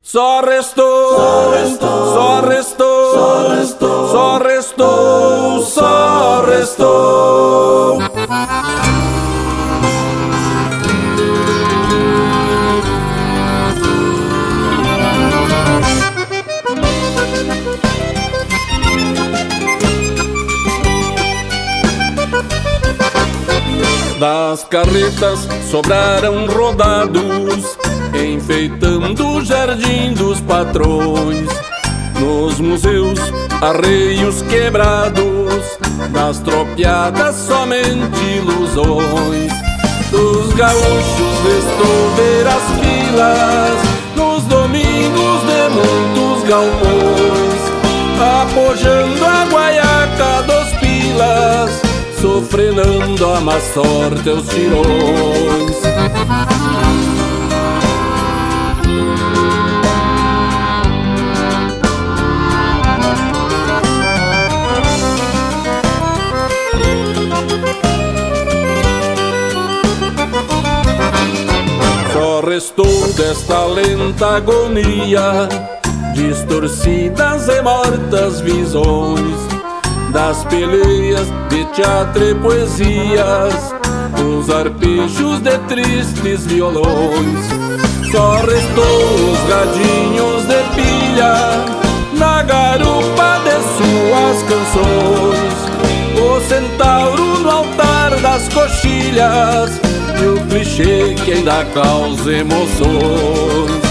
Só restou, só restou, só restou, só restou, só restou, só restou. Das carretas sobraram rodados, enfeitando o jardim dos patrões. Nos museus, arreios quebrados, das tropiadas somente ilusões. Dos gaúchos restou ver as filas, nos domingos de muitos galpões, apojando a guaiaca dos pilas, sofrenando a má sorte aos tirões. Só restou desta lenta agonia distorcidas e mortas visões das peleias de teatro e poesias, os arpejos de tristes violões. Só restou os radinhos de pilha na garupa de suas canções, o centauro no altar das coxilhas e o clichê que ainda causa emoções.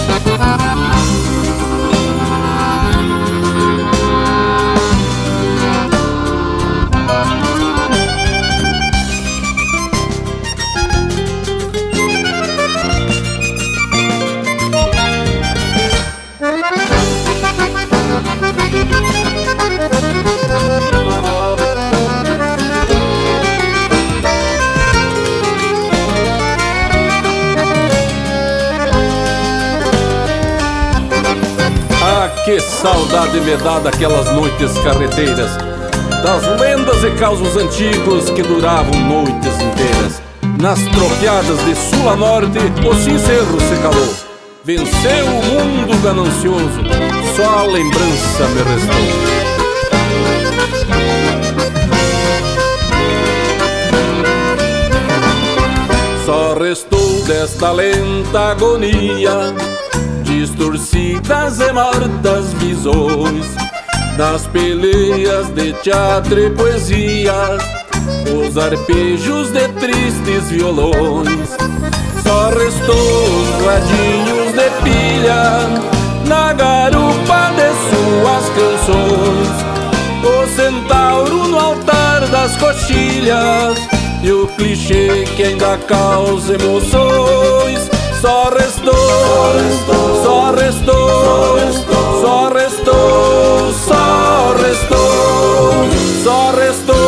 Que saudade me dá daquelas noites carreteiras, das lendas e causos antigos que duravam noites inteiras. Nas tropiadas de sul a norte, o sincero se calou, venceu o mundo ganancioso, só a lembrança me restou. Só restou desta lenta agonia distorcidas e mortas visões das peleias de teatro e poesias, os arpejos de tristes violões. Só restou os radinhos de pilha na garupa de suas canções, o centauro no altar das coxilhas e o clichê que ainda causa emoções. Só restou, só restou, só restou, só restou, só restou.